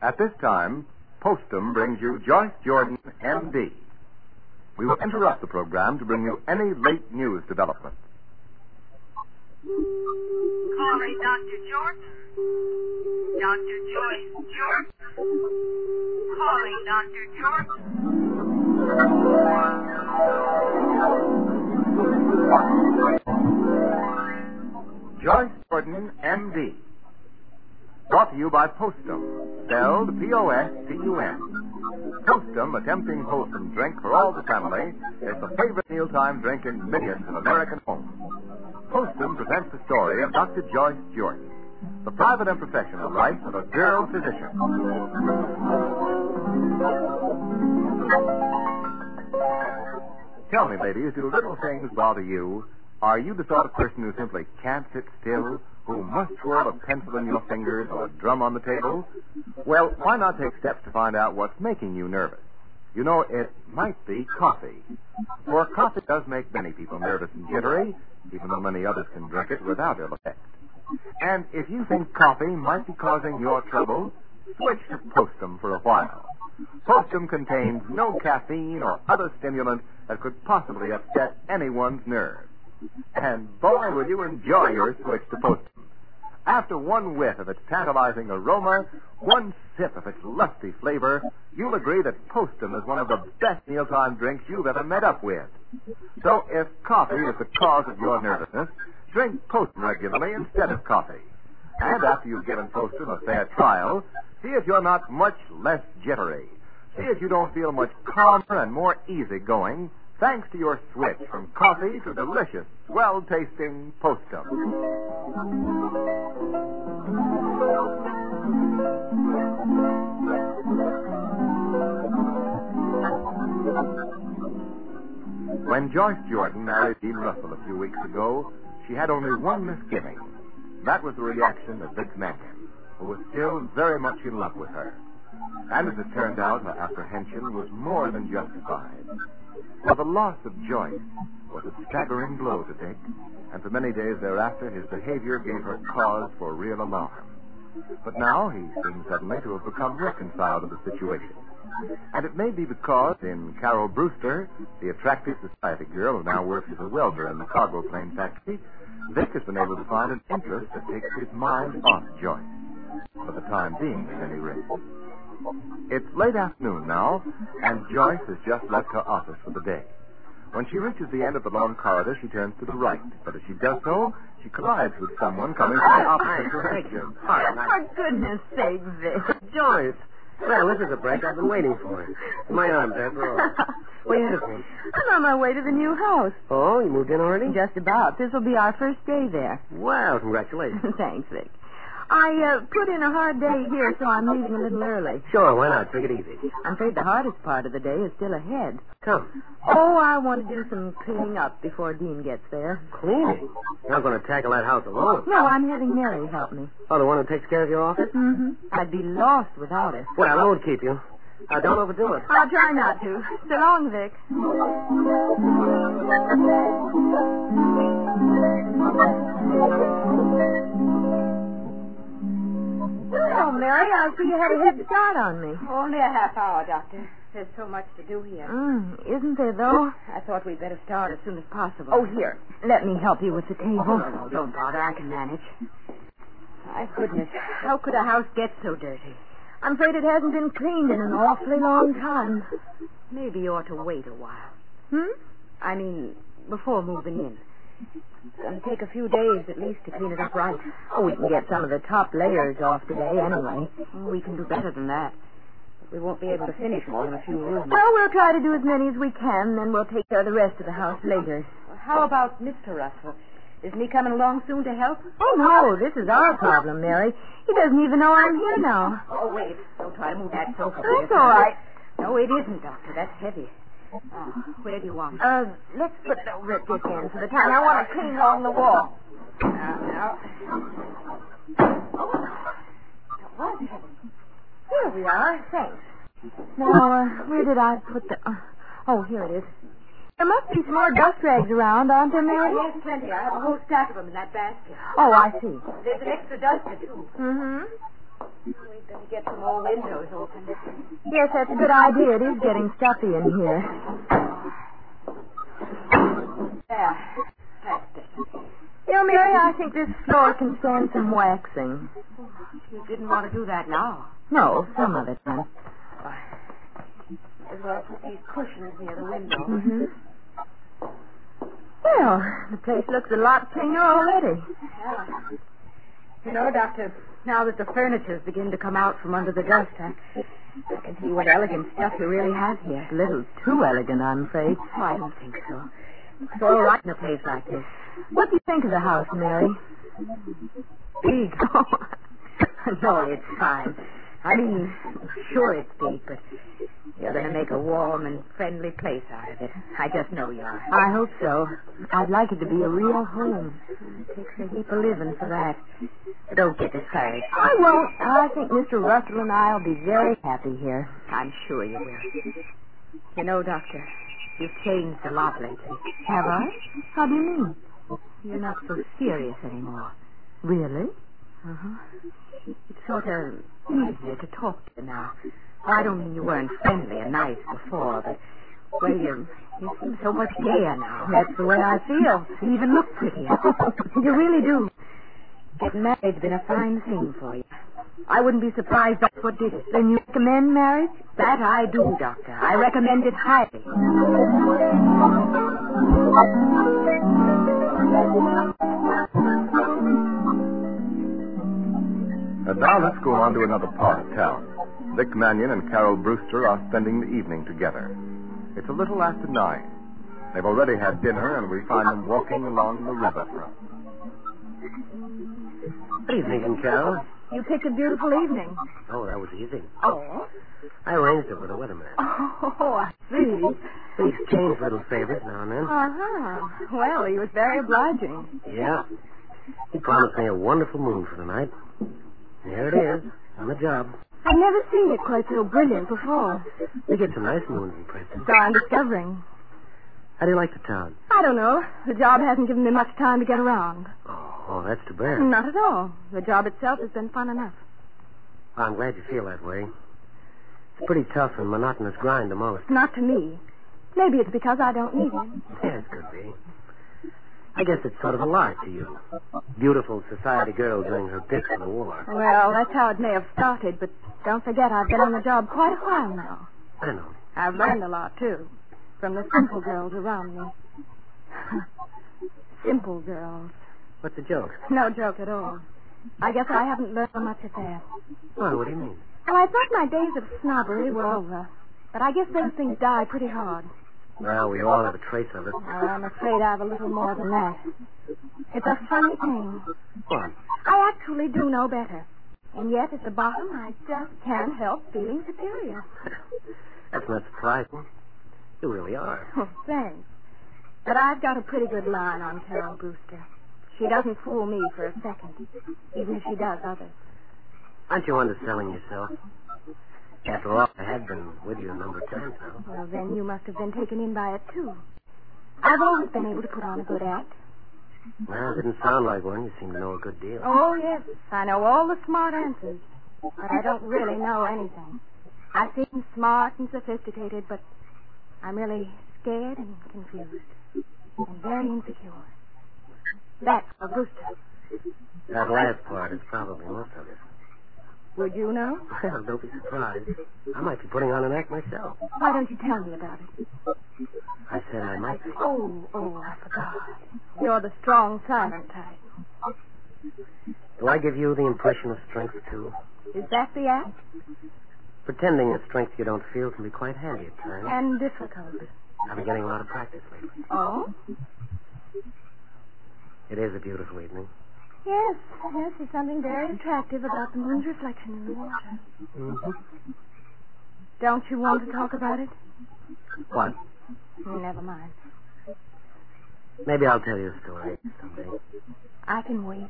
At this time, Postum brings you Joyce Jordan, M.D. We will interrupt the program to bring you any late news development. Calling Dr. Jordan. Dr. Joyce Jordan. Calling Dr. Jordan. Joyce Jordan, M.D. Brought to you by Postum, spelled P-O-S-T-U-M. Postum, a tempting wholesome drink for all the family, is the favorite mealtime drink in millions of American homes. Postum presents the story of Dr. Joyce Jordan, the private and professional life of a girl physician. Tell me, ladies, do little things bother you? Are you the sort of person who simply can't sit still, who must twirl a pencil in your fingers or drum on the table? Well, why not take steps to find out what's making you nervous? You know, it might be coffee. For coffee does make many people nervous and jittery, even though many others can drink it without ill effect. And if you think coffee might be causing your trouble, switch to Postum for a while. Postum contains no caffeine or other stimulant that could possibly upset anyone's nerves. And boy, will you enjoy your switch to Postum. After one whiff of its tantalizing aroma, one sip of its lusty flavor, you'll agree that Postum is one of the best mealtime drinks you've ever met up with. So if coffee is the cause of your nervousness, drink Postum regularly instead of coffee. And after you've given Postum a fair trial, see if you're not much less jittery. See if you don't feel much calmer and more easygoing, thanks to your switch from coffee to delicious, well-tasting Postum. When Joyce Jordan married Dean Russell a few weeks ago, she had only one misgiving. That was the reaction of Vic Mencken, who was still very much in love with her. And as it turned out, her apprehension was more than justified. For the loss of Joyce was a staggering blow to Dick, and for many days thereafter his behavior gave her cause for real alarm. But now he seemed suddenly to have become reconciled to the situation. And it may be because in Carol Brewster, the attractive society girl who now works as a welder in the cargo plane factory, Vic has been able to find an interest that takes his mind off Joyce. For the time being, at any rate. It's late afternoon now, and Joyce has just left her office for the day. When she reaches the end of the long corridor, she turns to the right. But as she does so, she collides with someone coming from the opposite direction. For goodness sake, Vic. Joyce. Well, this is a break I've been waiting for. My arm's after all. Where is it? I'm on my way to the new house. Oh, you moved in already? Just about. This will be our first day there. Well, congratulations. Thanks, Vic. I put in a hard day here, so I'm leaving a little early. Sure, why not? Take it easy. I'm afraid the hardest part of the day is still ahead. Come. Oh, I want to do some cleaning up before Dean gets there. Cleaning? You're not going to tackle that house alone. No, I'm having Mary help me. Oh, the one who takes care of your office? Mm-hmm. I'd be lost without her. Well, I won't keep you. Don't overdo it. I'll try not to. So long, Vic. Oh, Mary, I see you had a head start on me. Only a half hour, Doctor. There's so much to do here. Isn't there, though? I thought we'd better start as soon as possible. Oh, here. Let me help you with the table. Oh, no, don't bother. I can manage. My goodness. How could a house get so dirty? I'm afraid it hasn't been cleaned in an awfully long time. Maybe you ought to wait a while. I mean, before moving in. It's going to take a few days at least to clean it up right. Oh, we can get some of the top layers off today anyway. We can do better than that. But we won't be able to finish more than a few rooms. Well, we'll try to do as many as we can, then we'll take care of the rest of the house later. How about Mr. Russell? Isn't he coming along soon to help? Oh, no, this is our problem, Mary. He doesn't even know I'm here now. Oh, wait. Don't try to move that sofa. That's all right. No, it isn't, Doctor. That's heavy. Oh, where do you want it? Let's put it over at this end for the time. I want to clean along the wall. Now. What? Here we are. Thanks. Now, where did I put the... oh, here it is. There must be some more dust rags around, aren't there, Mary? Yes, plenty. I have a whole stack of them in that basket. Oh, I see. There's an extra duster, too. Mm-hmm. We'd better get some more windows open. Yes, that's a good idea. It is getting stuffy in here. There. That's better. You know, Mary, I think this floor can stand some waxing. You didn't want to do that now. No, some of it, then. As well put these cushions near the window. Mm-hmm. Well, the place looks a lot cleaner already. Yeah. You know, Doctor, now that the furniture's begin to come out from under the dust, I can see what elegant stuff you really have here. A little too elegant, I'm afraid. Oh, I don't think so. It's all right in a place like this. What do you think of the house, Mary? Big. No, it's fine. I mean, sure it's big, but you're going to make a warm and friendly place out of it. I just know you are. I hope so. I'd like it to be a real home. It takes a heap of living for that. Don't get discouraged. I won't. I think Mr. Russell and I will be very happy here. I'm sure you will. You know, Doctor, you've changed a lot lately. Have I? How do you mean? You're not so serious anymore. Really? Uh-huh. It's sort of easier to talk to you now. I don't mean you weren't friendly and nice before, but, well, you seem so much gayer now. That's the way I feel. You even look prettier. You really do. Getting married's been a fine thing for you. I wouldn't be surprised that's what did it. Then you recommend marriage? That I do, Doctor. I recommend it highly. And now let's go on to another part of town. Vic Mannion and Carol Brewster are spending the evening together. It's a little after 9. They've already had dinner, and we find them walking along the riverfront. Good evening, Carol. You picked a beautiful evening. Oh, that was easy. Oh? I arranged it with a weatherman. Oh, I see. We exchange little favors now and then. Uh-huh. Well, he was very obliging. Yeah. He promised me a wonderful moon for the night. Here it is, on the job. I've never seen it quite so brilliant before. We get some nice moons in Princeton. So I'm discovering. How do you like the town? I don't know. The job hasn't given me much time to get around. Oh, that's too bad. Not at all. The job itself has been fun enough. Well, I'm glad you feel that way. It's a pretty tough and monotonous grind to most. Not to me. Maybe it's because I don't need it. Yeah, it could be. I guess it's sort of a lark to you. Beautiful society girl doing her bit for the war. Well, that's how it may have started, but don't forget I've been on the job quite a while now. I know. I've learned a lot, too, from the simple girls around me. Simple girls. What's the joke? No joke at all. I guess I haven't learned much at that. Well, what do you mean? Well, I thought my days of snobbery were over, but I guess those things die pretty hard. Well, we all have a trace of it. Well, I'm afraid I have a little more than that. It's a funny thing. What? I actually do know better. And yet, at the bottom, I just can't help feeling superior. That's not surprising. You really are. Oh, thanks. But I've got a pretty good line on Carol Brewster. She doesn't fool me for a second, even if she does others. Aren't you underselling yourself? After all, I have been with you a number of times now. Well, then you must have been taken in by it, too. I've always been able to put on a good act. Well, it didn't sound like one. You seem to know a good deal. Oh, yes. I know all the smart answers, but I don't really know anything. I seem smart and sophisticated, but I'm really scared and confused and very insecure. That's a Brewster. That last part is probably most of it. Would you know? Well, don't be surprised. I might be putting on an act myself. Why don't you tell me about it? I said I might be. Oh, I forgot. You're the strong, silent type. Do I give you the impression of strength, too? Is that the act? Pretending a strength you don't feel can be quite handy at times. And difficult. I've been getting a lot of practice lately. Oh? It is a beautiful evening. Yes, there's something very attractive about the moon's reflection in the water. Mm-hmm. Don't you want to talk about it? What? Never mind. Maybe I'll tell you a story someday. I can wait.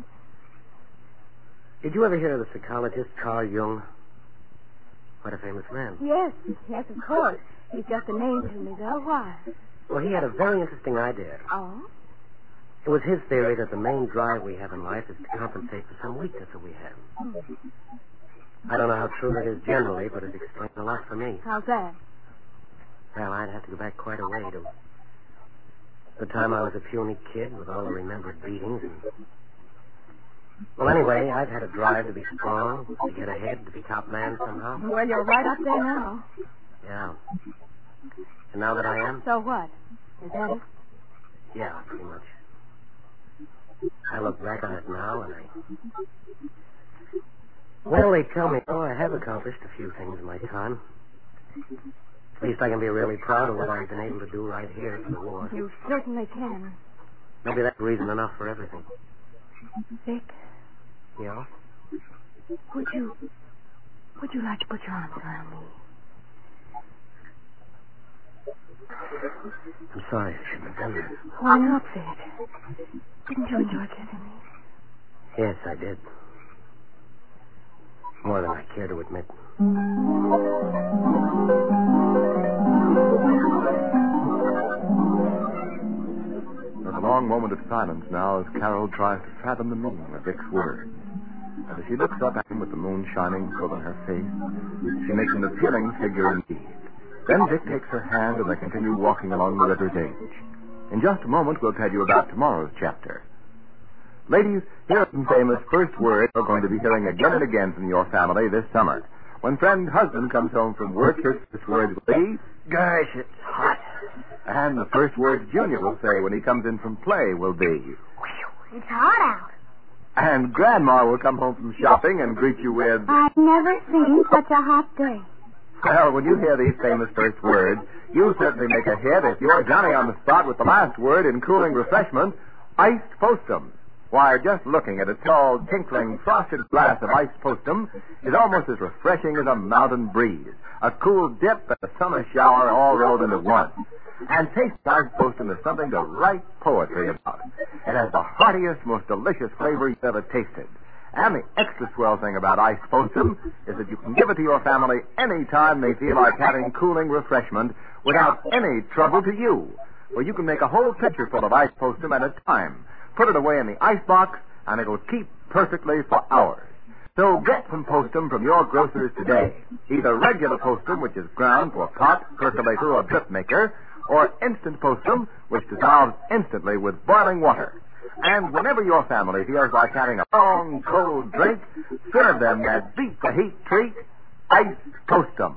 Did you ever hear of the psychologist Carl Jung? What a famous man. Yes, of course. He's just a name to me, though. Why? Well, he had a very interesting idea. Oh? It was his theory that the main drive we have in life is to compensate for some weakness that we have. I don't know how true that is generally, but it explains a lot for me. How's that? Well, I'd have to go back quite a way to the time I was a puny kid with all the remembered beatings. Well, anyway, I've had a drive to be strong, to get ahead, to be top man somehow. Well, you're right up there now. Yeah. And now that I am? So what? Is that it? Yeah, pretty much. I look back on it now, and well, they tell me, I have accomplished a few things in my time. At least I can be really proud of what I've been able to do right here in the war. You certainly can. Maybe that's reason enough for everything. Vic, Yeah? would you like to put your arms around me? I'm sorry I shouldn't have done that. Why not, Vic? Didn't you enjoy kissing me? Yes, I did. More than I care to admit. There's a long moment of silence now as Carol tries to fathom the meaning of Vic's words. And as she looks up at him with the moon shining full in her face, she makes an appealing figure indeed. Then Vic takes her hand and they continue walking along the river's edge. In just a moment, we'll tell you about tomorrow's chapter. Ladies, here are some famous first words we're going to be hearing again and again from your family this summer. When friend husband comes home from work, his first words will be, Gosh, it's hot. and the first words Junior will say when he comes in from play will be, It's hot out. and Grandma will come home from shopping and greet you with, I've never seen such a hot day. well, when you hear these famous first words, you'll certainly make a hit if you're Johnny on the spot with the last word in cooling refreshment, iced postum. Why, just looking at a tall, tinkling, frosted glass of iced postum is almost as refreshing as a mountain breeze, a cool dip and a summer shower all rolled into one. And taste iced postum is something to write poetry about. It has the heartiest, most delicious flavor you've ever tasted. And the extra swell thing about iced postum is that you can give it to your family any time they feel like having cooling refreshment without any trouble to you. Where you can make a whole pitcher full of iced postum at a time. Put it away in the icebox, and it'll keep perfectly for hours. So get some postum from your grocers today. Either regular postum, which is ground for pot, percolator, or drip maker, or instant postum, which dissolves instantly with boiling water. And whenever your family feels like having a long, cold drink, serve them that beat-the-heat treat, iced postum.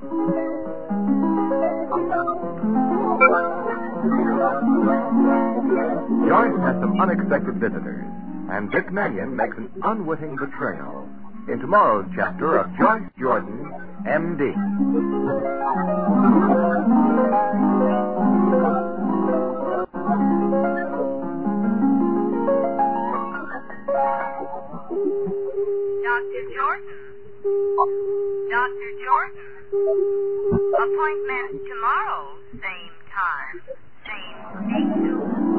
Joyce has some unexpected visitors, and Vic Mannion makes an unwitting betrayal in tomorrow's chapter of Joyce Jordan, M.D. Dr. Jordan. Dr. Jordan. Appointment tomorrow, same time, same station.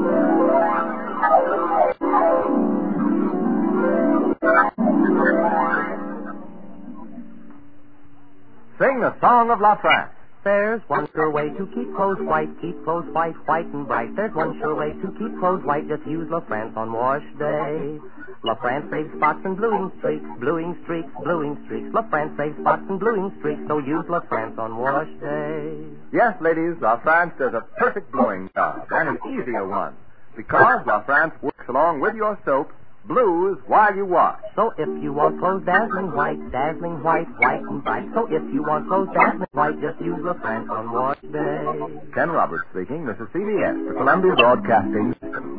Sing the Song of La France. There's one sure way to keep clothes white, white and bright. There's one sure way to keep clothes white, just use La France on wash day. La France saves spots and bluing streaks. La France saves spots and bluing streaks, so use La France on wash day. Yes, ladies, La France does a perfect blowing job, and an easier one, because La France works along with your soap, blues while you wash. So if you want clothes dazzling white, white and bright. So if you want clothes dazzling white, just use La France on wash day. Ken Roberts speaking. This is CBS, the Columbia Broadcasting System.